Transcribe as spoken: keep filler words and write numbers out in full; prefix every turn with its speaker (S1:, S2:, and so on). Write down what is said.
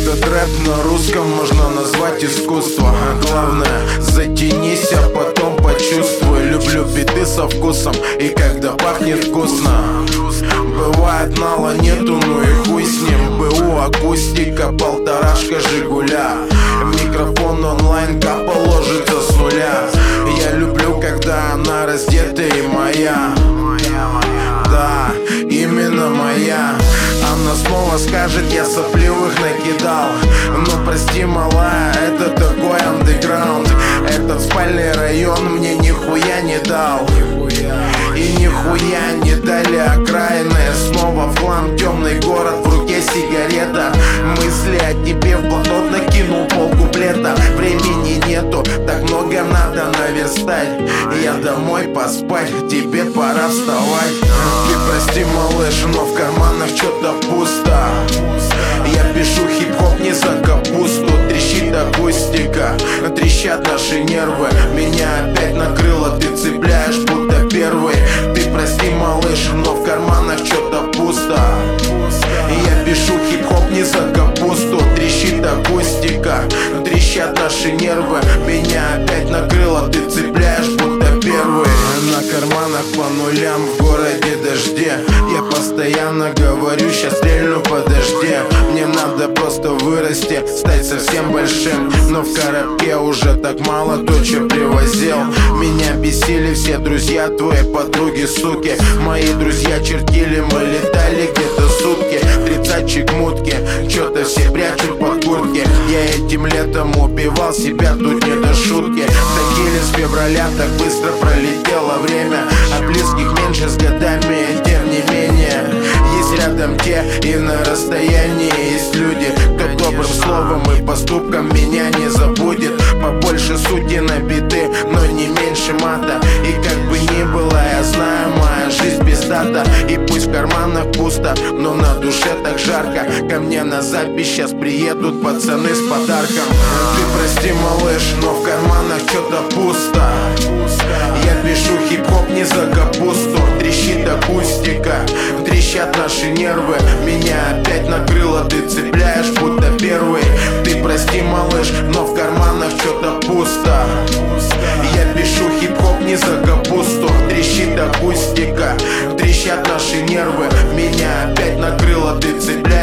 S1: Этот рэп на русском можно назвать искусство. Главное, затянись, а потом почувствуй. Люблю биты со вкусом и когда пахнет вкусно. Бывает мало нету, ну и хуй с ним. БУ акустика, полторашка Жигуля. Микрофон онлайн, капа ложится с нуля. Я люблю, когда она раздета и моя. Да, именно моя. Она снова скажет, я сопливых накидал. Но прости, малая, это такой андеграунд. Этот спальный район мне нихуя не дал. И нихуя не дали окраины. Снова в хлам, темный город, в руке сигарета. Мысли о тебе в блокнот накинул полкуплета. Времени нету, так много надо наверстать. Я домой поспать, тебе пора вставать. Ты прости, малыш, но в карманах что-то пусто. Я пишу хип-хоп не за капусту. Трещит акустика, трещат наши нервы. Меня опять накрыло, ты цепляешь, будто первый. Ты прости, малыш, но в карманах что-то пусто. Я пишу хип-хоп не за капусту. Трещит акустика, трещат наши нервы. Меня опять накрыло, ты цепляешь, будто первый. На карманах по нулям, в городе дожде. Я постоянно говорю, сейчас стрельну по дожде. Мне надо просто вырасти, стать совсем большим. Но в коробке уже так мало то, что привозил. Меня бесили все друзья, твои подруги, суки. Мои друзья чертили, мы летали где-то сутки. Тридцатчик мутки, что-то все прячут под куртки. Я этим летом убивал себя, тут не до шутки. Тагили с февраля, так быстро пролетело время. А близких меньше с годами, тем не менее. Есть рядом те и на расстоянии. Есть люди, кто добрым словом и поступком меня не забудет. Побольше сути на биты, но не меньше мата. И как бы ни было, я знаю, моя жизнь пиздата. И пусть в карманах пусто, но на душе так жарко. Ко мне на запись сейчас приедут пацаны с подарком. Ты прости, малыш, но в карманах что-то пусто. Я пишу хип-хоп не за капусту. Трещит акустика, трещат наши нервы. Меня опять накрыло, ты цепляешь, будто первый. Ты прости, малыш, но в карманах что-то пусто. Я пишу хип-хоп не за капусту. Трещит акустика, трещат наши нервы. Меня опять накрыло, ты цепляешь.